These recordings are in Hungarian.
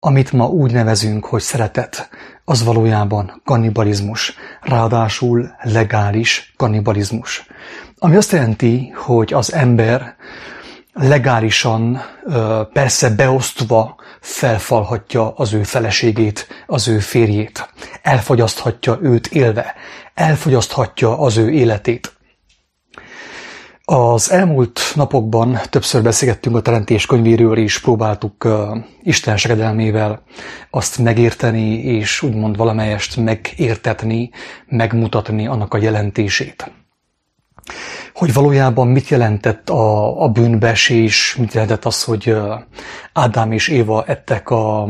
Amit ma úgy nevezünk, hogy szeretet, az valójában kannibalizmus, ráadásul legális kannibalizmus. Ami azt jelenti, hogy az ember legálisan, persze beosztva felfalhatja az ő feleségét, az ő férjét. Elfogyaszthatja őt élve, elfogyaszthatja az ő életét. Az elmúlt napokban többször beszélgettünk a Teremtés könyvéről, és próbáltuk Isten segedelmével azt megérteni, és úgymond valamelyest megértetni, megmutatni annak a jelentését. Hogy valójában mit jelentett a bűnbeesés, mit jelentett az, hogy Ádám és Éva ettek a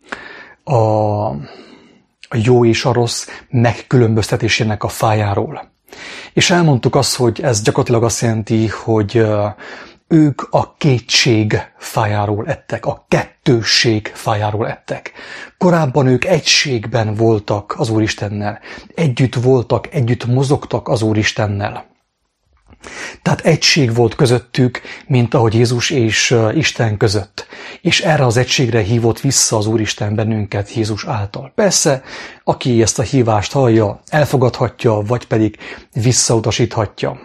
jó és a rossz megkülönböztetésének a fájáról. És elmondtuk azt, hogy ez gyakorlatilag azt jelenti, hogy ők a kétség fájáról ettek, a kettősség fájáról ettek. Korábban ők egységben voltak az Úristennel, együtt voltak, együtt mozogtak az Úristennel. Tehát egység volt közöttük, mint ahogy Jézus és Isten között. És erre az egységre hívott vissza az Úristen bennünket Jézus által. Persze, aki ezt a hívást hallja, elfogadhatja, vagy pedig visszautasíthatja.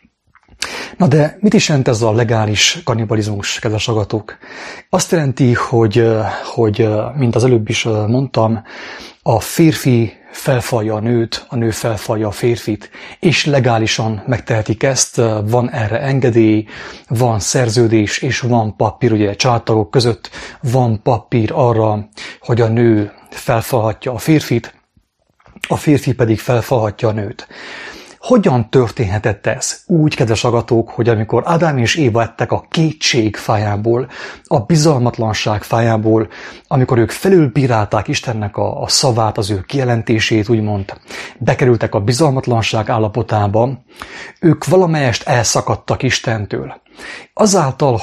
Na de mit is jelent ez a legális kannibalizmus, kedves hallgatók? Azt jelenti, hogy mint az előbb is mondtam, a férfi felfalja a nőt, a nő felfalja a férfit, és legálisan megtehetik ezt, van erre engedély, van szerződés, és van papír, ugye családtagok között van papír arra, hogy a nő felfalhatja a férfit, a férfi pedig felfalhatja a nőt. Hogyan történhetett ez? Úgy, kedves hallgatók, hogy amikor Ádám és Éva ettek a kétség fájából, a bizalmatlanság fájából, amikor ők felülbírálták Istennek a szavát, az ő kijelentését, úgymond bekerültek a bizalmatlanság állapotába, ők valamelyest elszakadtak Istentől. Azáltal,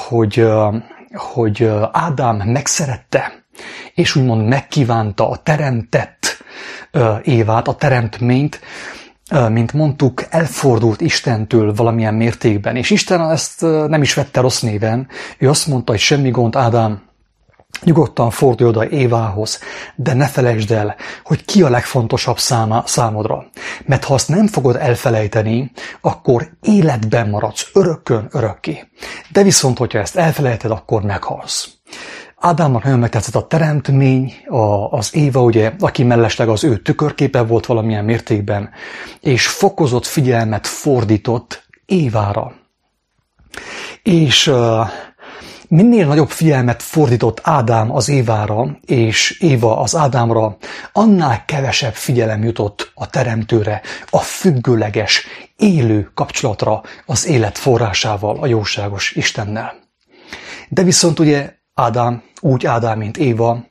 hogy Ádám megszerette, és úgymond megkívánta a teremtett Évát, a teremtményt, mint mondtuk, elfordult Istentől valamilyen mértékben. És Isten ezt nem is vette rossz néven. Ő azt mondta, hogy semmi gond, Ádám, nyugodtan fordulj oda Évához, de ne felejtsd el, hogy ki a legfontosabb számodra. Mert ha azt nem fogod elfelejteni, akkor életben maradsz örökkön örökké. De viszont, hogyha ezt elfelejted, akkor meghalsz. Ádámnak nagyon megtetszett a teremtmény, az Éva, ugye, aki mellesleg az ő tükörképe volt valamilyen mértékben, és fokozott figyelmet fordított Évára. És minél nagyobb figyelmet fordított Ádám az Évára, és Éva az Ádámra, annál kevesebb figyelem jutott a teremtőre, a függőleges, élő kapcsolatra az élet forrásával, a jóságos Istennel. De viszont ugye Ádám, mint Éva,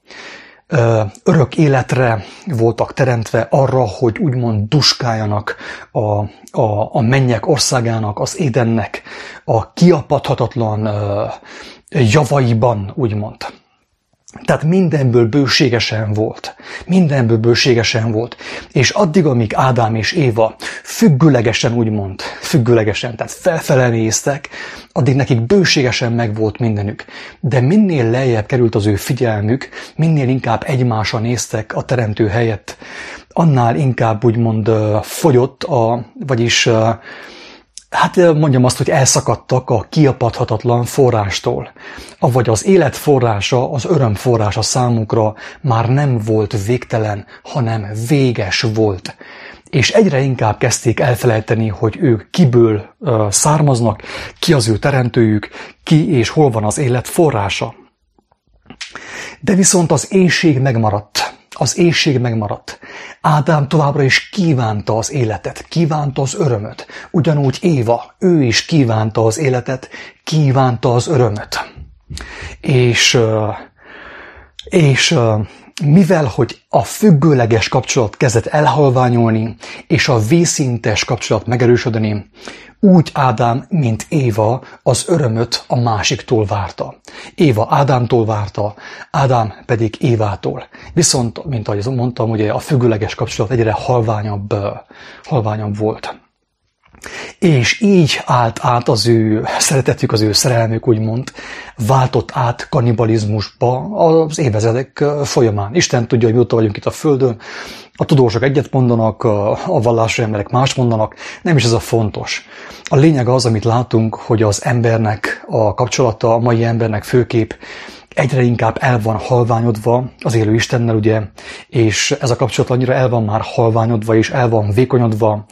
örök életre voltak teremtve arra, hogy úgymond duskáljanak a mennyek országának, az Édennek a kiapadhatatlan javaiban, úgymond. Tehát mindenből bőségesen volt. Mindenből bőségesen volt. És addig, amíg Ádám és Éva függőlegesen, tehát felfele néztek, addig nekik bőségesen megvolt mindenük. De minél lejjebb került az ő figyelmük, minél inkább egymásra néztek a teremtő helyett, annál inkább úgymond fogyott, vagyis mondjam azt, hogy elszakadtak a kiapadhatatlan forrástól. Avagy az élet forrása, az öröm forrása számukra már nem volt végtelen, hanem véges volt. És egyre inkább kezdték elfelejteni, hogy ők kiből származnak, ki az ő teremtőjük, ki és hol van az élet forrása. De viszont az éhség megmaradt. Ádám továbbra is kívánta az életet, kívánta az örömöt. Ugyanúgy Éva, ő is kívánta az életet, kívánta az örömöt. És mivel, hogy a függőleges kapcsolat kezdett elhalványolni, és a vízszintes kapcsolat megerősödni, úgy Ádám, mint Éva az örömöt a másiktól várta. Éva Ádámtól várta, Ádám pedig Évától. Viszont, mint ahogy mondtam, ugye a függőleges kapcsolat egyre halványabb volt. És így állt át az ő szeretetük, az ő szerelmük, úgymond, váltott át kannibalizmusba az évezredek folyamán. Isten tudja, hogy mióta vagyunk itt a Földön, a tudósok egyet mondanak, a vallási emberek más mondanak, nem is ez a fontos. A lényeg az, amit látunk, hogy az embernek a kapcsolata, a mai embernek főképp egyre inkább el van halványodva az élő Istennel, ugye, és ez a kapcsolat annyira el van már halványodva, és el van vékonyodva,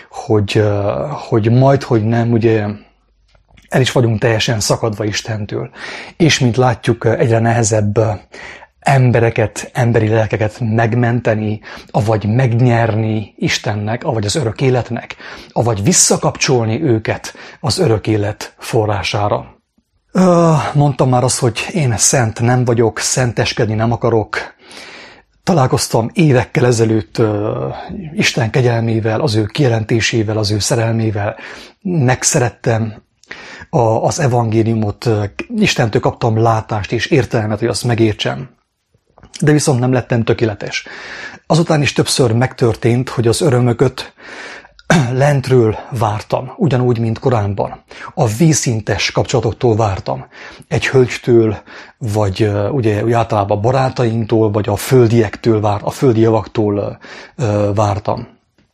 hogy majd, hogy nem, ugye, el is vagyunk teljesen szakadva Istentől. És mint látjuk, egyre nehezebb embereket, emberi lelkeket megmenteni, avagy megnyerni Istennek, avagy az örök életnek, avagy visszakapcsolni őket az örök élet forrására. Mondtam már azt, hogy én szent nem vagyok, szenteskedni nem akarok. Találkoztam évekkel ezelőtt Isten kegyelmével, az ő kijelentésével, az ő szerelmével. Megszerettem az evangéliumot, Istentől kaptam látást és értelmet, hogy azt megértsem. De viszont nem lettem tökéletes. Azután is többször megtörtént, hogy az örömököt lentről vártam, ugyanúgy, mint korábban. A vízszintes kapcsolatoktól vártam. Egy hölgytől, vagy ugye általában barátainktól, vagy a földiektől, a földi javaktól vártam.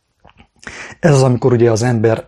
Ez az, amikor ugye az ember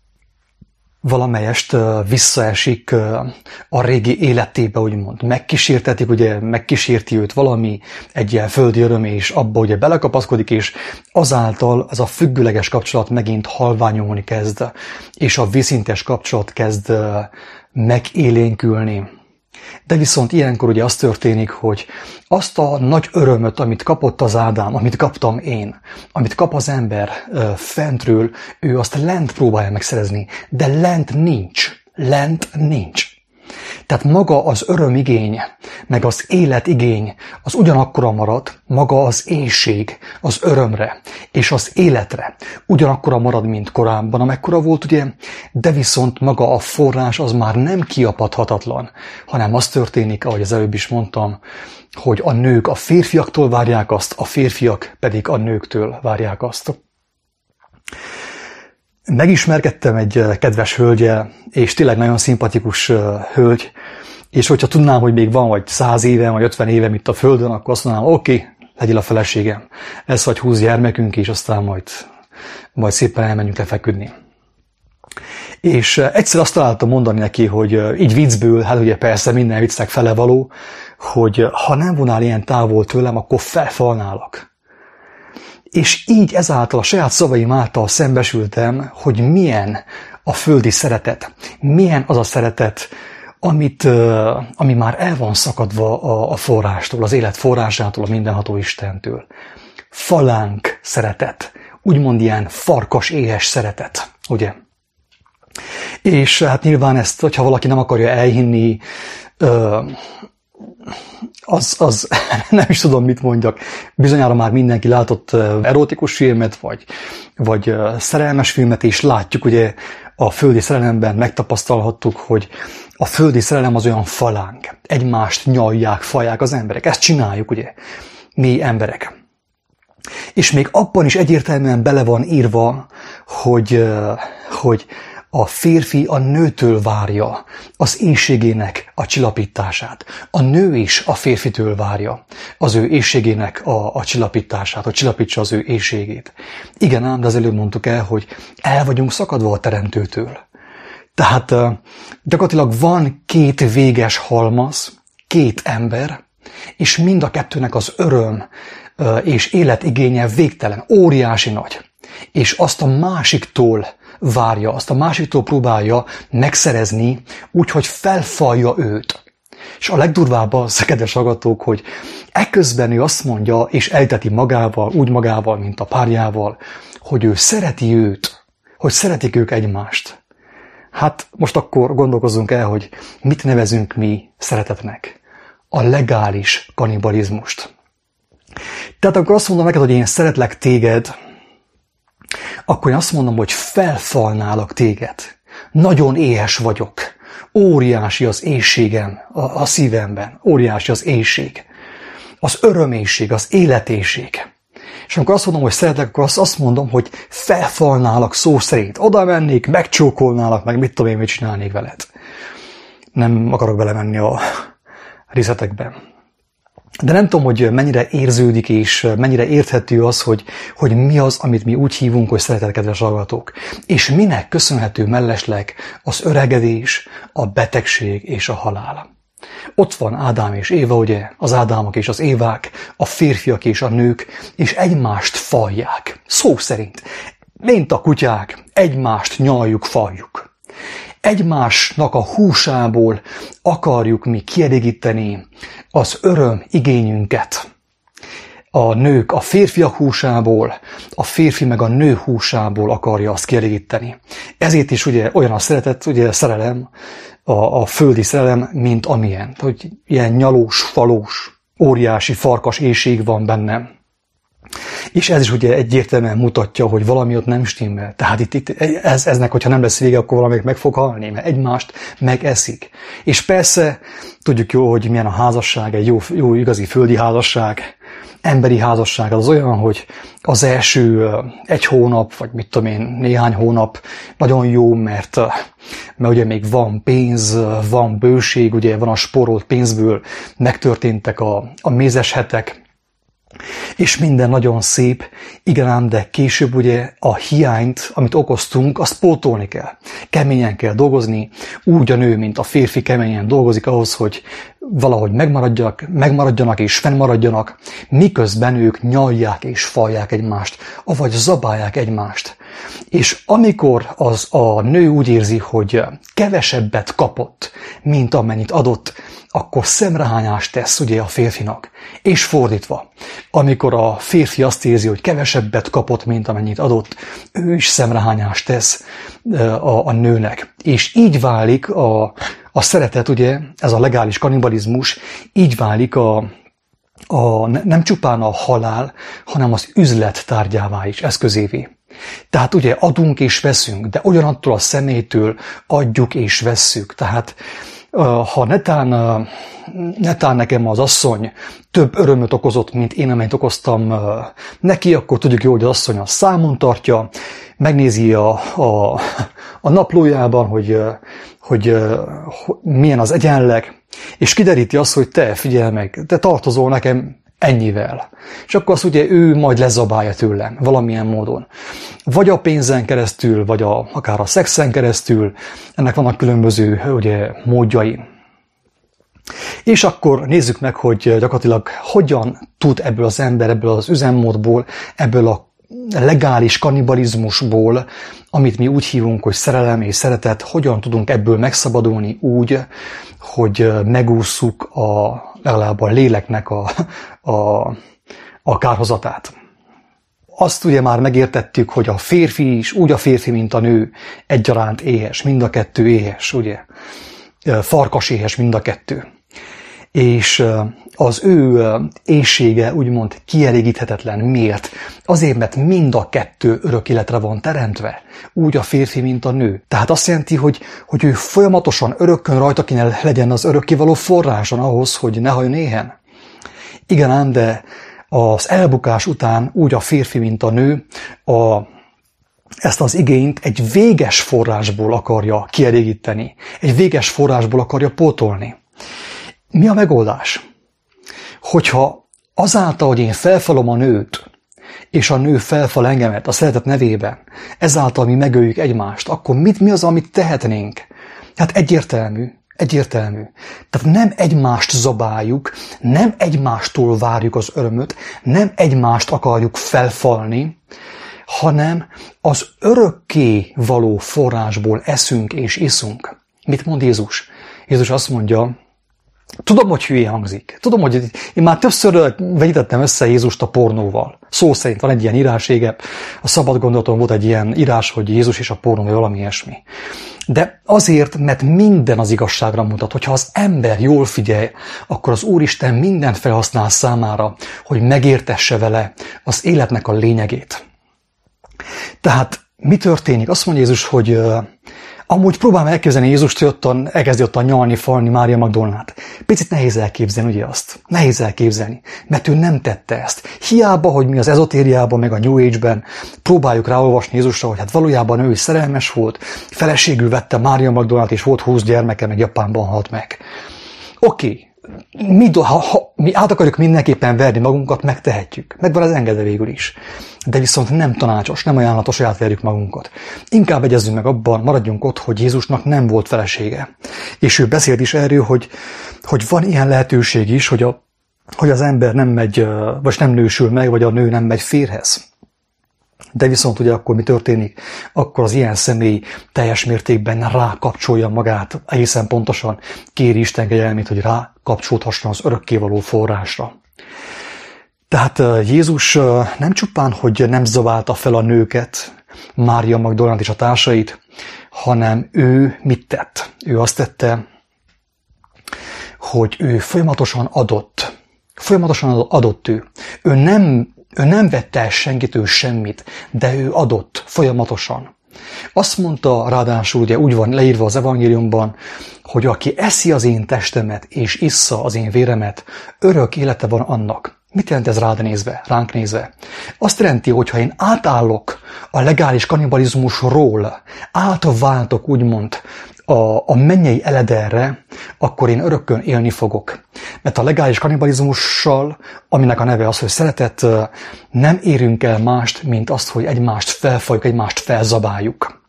valamelyest visszaesik a régi életébe, úgymond. Megkísértetik, ugye megkísérti őt valami, egy ilyen földi öröm, és abba ugye belekapaszkodik, és azáltal ez a függőleges kapcsolat megint halványulni kezd, és a vízszintes kapcsolat kezd megélénkülni. De viszont ilyenkor ugye az történik, hogy azt a nagy örömöt, amit kapott az Ádám, amit kaptam én, amit kap az ember fentről, ő azt lent próbálja megszerezni, de lent nincs. Lent nincs. Tehát maga az örömigény, meg az életigény, az ugyanakkora marad, maga az éhség, az örömre és az életre ugyanakkora marad, mint korábban, amekkora volt, ugye, de viszont maga a forrás az már nem kiapadhatatlan, hanem az történik, ahogy az előbb is mondtam, hogy a nők a férfiaktól várják azt, a férfiak pedig a nőktől várják azt. Megismerkedtem egy kedves hölgyel, és tényleg nagyon szimpatikus hölgy, és hogyha tudnám, hogy még van vagy 100 éve, vagy 50 éve itt a Földön, akkor azt mondanám, oké, legyél a feleségem, lesz vagy 20 gyermekünk, és aztán majd szépen elmenjünk lefeküdni. És egyszer azt találtam mondani neki, hogy így viccből, hát ugye persze minden viccnek fele való, hogy ha nem vonál ilyen távol tőlem, akkor felfalnálak. És így ezáltal a saját szavaim által szembesültem, hogy milyen a földi szeretet, milyen az a szeretet, ami már el van szakadva a forrástól, az élet forrásától, a mindenható Istentől. Falánk szeretet, úgymond ilyen farkas éhes szeretet, ugye? És hát nyilván ezt, hogyha valaki nem akarja elhinni, az nem is tudom, mit mondjak. Bizonyára már mindenki látott erotikus filmet, vagy szerelmes filmet, és látjuk, ugye a földi szerelemben megtapasztalhattuk, hogy a földi szerelem az olyan falánk. Egymást nyalják, falják az emberek. Ezt csináljuk, ugye, mi emberek. És még abban is egyértelműen bele van írva, hogy a férfi a nőtől várja az éhségének a csillapítását. A nő is a férfitől várja az ő éhségének a csillapítását, hogy csillapítsa az ő éhségét. Igen ám, de az előbb mondtuk el, hogy el vagyunk szakadva a Teremtőtől. Tehát gyakorlatilag van két véges halmaz, két ember, és mind a kettőnek az öröm és életigénye végtelen, óriási nagy. És azt a másiktól várja, azt a másiktól próbálja megszerezni, úgyhogy felfalja őt. És a legdurvább az, kedves hallgatók, hogy ekközben ő azt mondja, és elteti magával, úgy magával, mint a párjával, hogy ő szereti őt, hogy szeretik ők egymást. Hát most akkor gondolkozzunk el, hogy mit nevezünk mi szeretetnek. A legális kannibalizmust. Tehát akkor azt mondom neked, hogy én szeretlek téged, akkor én azt mondom, hogy felfalnálak téged. Nagyon éhes vagyok. Óriási az éhségem a szívemben. Óriási az éhség. Az öröméhség, az életéhség. És amikor azt mondom, hogy szeretlek, akkor azt mondom, hogy felfalnálak szó szerint. Oda mennék, megcsókolnálak, meg mit tudom én, mit csinálnék veled. Nem akarok belemenni a részletekbe. De nem tudom, hogy mennyire érződik és mennyire érthető az, hogy mi az, amit mi úgy hívunk, hogy szeretet, kedves hallgatók. És minek köszönhető mellesleg az öregedés, a betegség és a halál. Ott van Ádám és Éva, ugye, az Ádámok és az Évák, a férfiak és a nők, és egymást falják. Szó szerint, mint a kutyák, egymást nyaljuk, faljuk. Egymásnak a húsából akarjuk mi kielégíteni az öröm igényünket. A nők a férfiak húsából, a férfi meg a nő húsából akarja azt kielégíteni. Ezért is ugye olyan a szeretet, ugye a szerelem, a földi szerelem, mint amilyen. Hogy ilyen nyalós, falós, óriási farkas éhség van bennem. És ez is ugye egyértelműen mutatja, hogy valami ott nem stimmel. Tehát itt eznek, hogyha nem lesz vége, akkor valamelyik meg fog halni, mert egymást megeszik. És persze tudjuk jól, hogy milyen a házasság, egy jó igazi földi házasság, emberi házasság az olyan, hogy az első egy hónap, vagy mit tudom én, néhány hónap nagyon jó, mert ugye még van pénz, van bőség, ugye van a spórolt pénzből, megtörténtek a mézes hetek, és minden nagyon szép, igen ám, de később ugye a hiányt, amit okoztunk, azt pótolni kell. Keményen kell dolgozni, úgy a nő, mint a férfi keményen dolgozik ahhoz, hogy valahogy megmaradjanak és fennmaradjanak, miközben ők nyalják és falják egymást, avagy zabálják egymást. És amikor a nő úgy érzi, hogy kevesebbet kapott, mint amennyit adott, akkor szemrehányást tesz ugye a férfinak. És fordítva, amikor a férfi azt érzi, hogy kevesebbet kapott, mint amennyit adott, ő is szemrehányást tesz a nőnek. És így válik a szeretet, ugye, ez a legális kannibalizmus, így válik nem csupán a halál, hanem az üzlet tárgyává is, eszközévé. Tehát ugye adunk és veszünk, de ugyanattól a személytől adjuk és vesszük. Tehát ha netán nekem az asszony több örömöt okozott, mint én, amennyit okoztam neki, akkor tudjuk jó, hogy az asszony a számon tartja, megnézi a naplójában, hogy milyen az egyenleg, és kideríti azt, hogy te, figyelj meg, te tartozol nekem ennyivel. És akkor azt ugye ő majd lezabálja tőlem valamilyen módon. Vagy a pénzen keresztül, vagy akár a szexen keresztül, ennek vannak különböző ugye, módjai. És akkor nézzük meg, hogy gyakorlatilag hogyan tud ebből az ember, ebből az üzemmódból, ebből a legális kannibalizmusból, amit mi úgy hívunk, hogy szerelem és szeretet, hogyan tudunk ebből megszabadulni úgy, hogy megússzuk legalább a léleknek a kárhozatát. Azt ugye már megértettük, hogy a férfi is, úgy a férfi, mint a nő egyaránt éhes, mind a kettő éhes, ugye? Farkas éhes mind a kettő. És az ő éhsége úgymond kielégíthetetlen. Miért? Azért, mert mind a kettő örök életre van teremtve. Úgy a férfi, mint a nő. Tehát azt jelenti, hogy ő folyamatosan örökkön rajta kéne legyen az örökkévaló forráson ahhoz, hogy ne halljon éhen. Igen ám, de az elbukás után úgy a férfi, mint a nő ezt az igényt egy véges forrásból akarja kielégíteni. Egy véges forrásból akarja pótolni. Mi a megoldás? Hogyha azáltal, hogy én felfalom a nőt, és a nő felfal engemet a szeretet nevében, ezáltal mi megöljük egymást, akkor mi az, amit tehetnénk? Hát egyértelmű. Tehát nem egymást zabáljuk, nem egymástól várjuk az örömöt, nem egymást akarjuk felfalni, hanem az örökké való forrásból eszünk és iszunk. Mit mond Jézus? Jézus azt mondja, tudom, hogy hülyén hangzik. Tudom, hogy én már többször vegyítettem össze Jézust a pornóval. Szó szerint van egy ilyen írássége. A Szabad Gondolaton volt egy ilyen írás, hogy Jézus és a pornó, vagy valami ilyesmi. De azért, mert minden az igazságra mutat. Hogyha az ember jól figyel, akkor az Úristen mindent felhasznál számára, hogy megértesse vele az életnek a lényegét. Tehát mi történik? Azt mondja Jézus, hogy Amúgy próbálom elképzelni Jézust, hogy elkezdi ottan nyalni, falni Mária Magdolnát. Picit nehéz elképzelni, ugye azt? Nehéz elképzelni, mert ő nem tette ezt. Hiába, hogy mi az ezotériában, meg a New Age-ben próbáljuk ráolvasni Jézusra, hogy hát valójában ő is szerelmes volt, feleségül vette Mária Magdolnát, és volt 20 gyermeke, meg Japánban halt meg. Oké. Mi át akarjuk mindenképpen verni magunkat, megtehetjük. Megvan az engedve végül is. De viszont nem tanácsos, nem ajánlatos, hogy átverjük magunkat. Inkább egyezzünk meg abban, maradjunk ott, hogy Jézusnak nem volt felesége. És ő beszélt is erről, hogy van ilyen lehetőség is, hogy az ember nem megy, vagy nem nősül meg, vagy a nő nem megy férjhez. De viszont ugye akkor mi történik? Akkor az ilyen személy teljes mértékben rákapcsolja magát, egészen pontosan kéri Isten kegyelmét, hogy rákapcsolódhasson az örökkévaló forrásra. Tehát Jézus nem csupán, hogy nem zaválta fel a nőket, Mária Magdolnát és a társait, hanem ő mit tett? Ő azt tette, hogy ő folyamatosan adott. Folyamatosan adott ő. Ő nem vette el senkitől semmit, de ő adott folyamatosan. Azt mondta ráadásul, ugye úgy van leírva az evangéliumban, hogy aki eszi az én testemet és issza az én véremet, örök élete van annak. Mit jelent ez ránk nézve? Azt jelenti, hogy ha én átállok a legális kannibalizmusról, átváltok úgymond a mennyei eledelre, akkor én örökkön élni fogok. Mert a legális kannibalizmussal, aminek a neve az, hogy szeretet, nem érünk el mást, mint azt, hogy egymást felfajjuk, egymást felzabáljuk.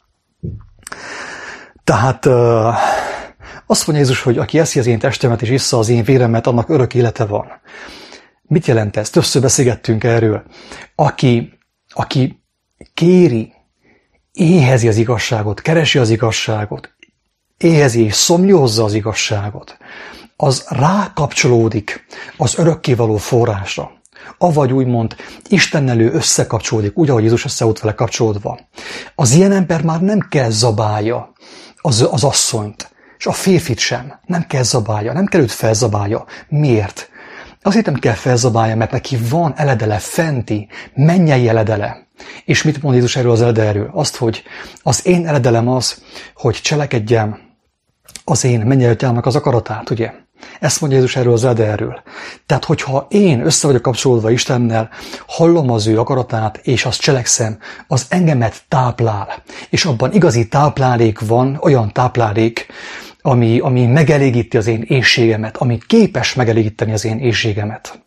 Tehát azt mondja Jézus, hogy aki eszi az én testemet és issza az én véremet, annak örök élete van. Mit jelent ez? Többször beszélgettünk erről. Aki kéri, éhezi az igazságot, keresi az igazságot, éhezi és szomjózza az igazságot, az rákapcsolódik az örökkévaló forrásra. Avagy úgymond Istennel ő összekapcsolódik, úgy, ahogy Jézus össze volt vele kapcsolódva. Az ilyen ember már nem kell zabálja az asszonyt, és a férfit sem. Nem kell zabálja, nem kell őt felzabálja. Miért? Azért nem kell felzabálja, mert neki van eledele, fenti, mennyei eledele. És mit mond Jézus erről az eledelről? Azt, hogy az én eledelem az, hogy cselekedjem az én mennyei atyámnak az akaratát, ugye? Ezt mondja Jézus erről az eledelről. Tehát, hogyha én össze vagyok kapcsolódva Istennel, hallom az ő akaratát, és azt cselekszem, az engemet táplál. És abban igazi táplálék van, olyan táplálék, ami megelégíti az én éhségemet, ami képes megelégíteni az én éhségemet.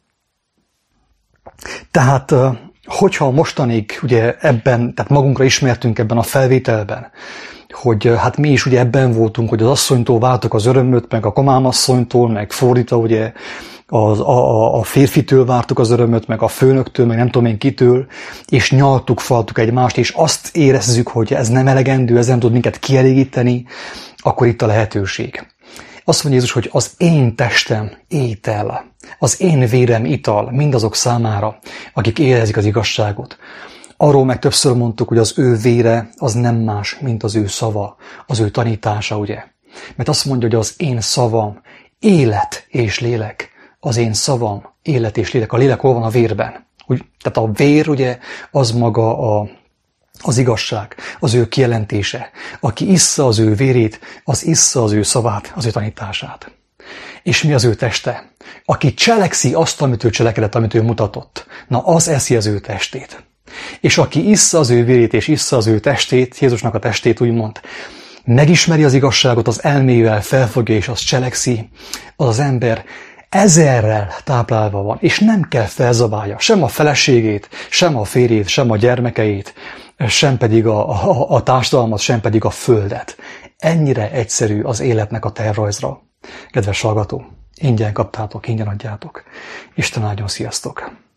Tehát, hogyha mostanig ugye ebben, tehát magunkra ismertünk ebben a felvételben, hogy hát mi is ugye ebben voltunk, hogy az asszonytól váltok az örömöt, meg a kamámasszonytól, meg fordítva ugye a férfitől vártuk az örömöt, meg a főnöktől, meg nem tudom én kitől, és nyaltuk, faltuk egymást, és azt érezzük, hogy ez nem elegendő, ez nem tud minket kielégíteni, akkor itt a lehetőség. Azt mondja Jézus, hogy az én testem étel, az én vérem ital mindazok számára, akik érezik az igazságot. Arról meg többször mondtuk, hogy az ő vére az nem más, mint az ő szava, az ő tanítása, ugye? Mert azt mondja, hogy az én szavam élet és lélek. Az én szavam élet és lélek. A lélek hol van? A vérben. Tehát a vér, ugye, az maga az igazság, az ő kijelentése. Aki issza az ő vérét, az issza az ő szavát, az ő tanítását. És mi az ő teste? Aki cselekszi azt, amit ő cselekedett, amit ő mutatott, na az eszi az ő testét. És aki issza az ő vérét és issza az ő testét, Jézusnak a testét úgymond, megismeri az igazságot, az elmével felfogja és azt cselekszi, az ember ezerrel táplálva van, és nem kell felzabálja sem a feleségét, sem a férjét, sem a gyermekeit, sem pedig a társadalmat, sem pedig a földet. Ennyire egyszerű az életnek a tervrajzra. Kedves hallgató, ingyen kaptátok, ingyen adjátok. Isten áldjon, sziasztok!